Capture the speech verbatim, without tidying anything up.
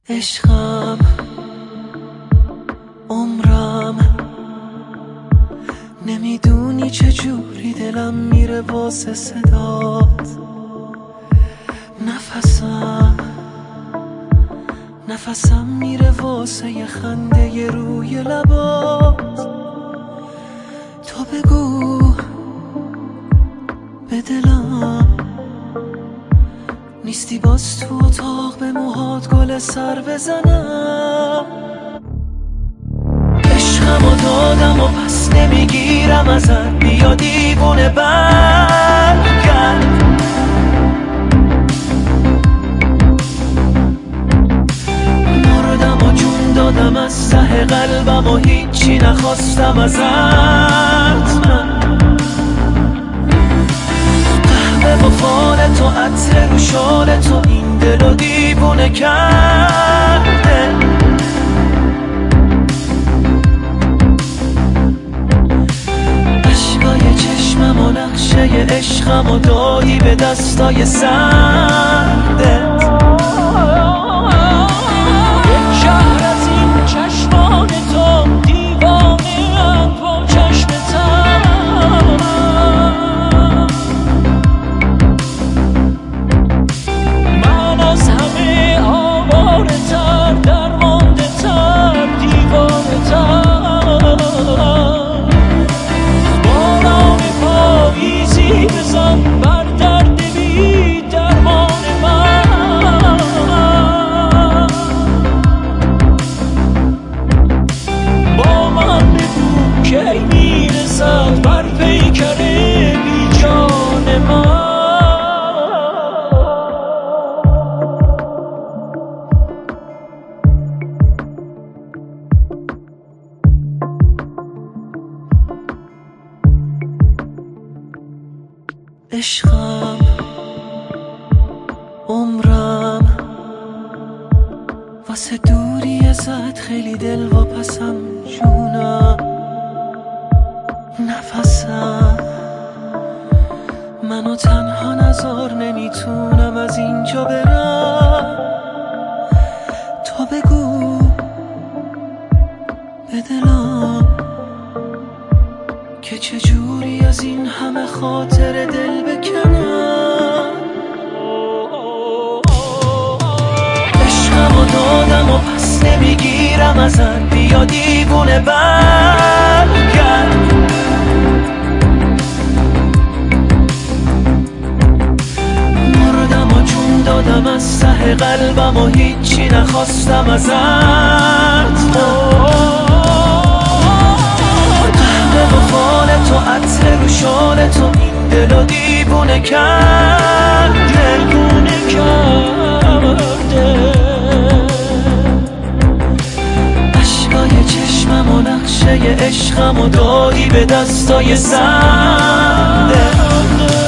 عشقم عمرم، نمیدونی چجوری دلم میره واسه صدات. نفسم نفسم میره واسه یه خنده ی روی لبات. تو بگو به دلم نیستی باز تو اتاق به موهات گل سر بزنم. عشقمو دادم و پس نمیگیرم ازت، بیا دیوونه برگرد. مردم و جون دادم از ته قلبم و هیچی نخواستم ازت. من قهوه و فال تو، عطر رو شال تو، این دلو دیوونه کرده. عشقای چشمم و نقشه عشقم و دادی به دستای سردت. شهر از این چشمان تو، دیوانه ام با چشمتم. من از همه آواره تر، درمانده تر، دیوانه تر. باران پاییزی بزن بر درد بی درمان من. با من بگو کی میرسد بر پیکر بی جان من. عشقم عمرم، واسه دوری ازت خیلی دل واپسم جونم. نفسم منو تنها نذار، نمیتونم از اینجا برم. تو بگو به دلم که چجوری از این همه خاطر دل بکنم. عشقمو دادم و پس نمیگیرم ازت، بیا دیوونه برگرد. مردم و جون دادم از ته قلبم و هیچی نخواستم ازت. قهوه و فال تو، عطر رو شال تو، این دلو دیوونه کرد، دیوونه کرده. عشقای چشمم و نقشه عشقم و دادی به دستای سردت.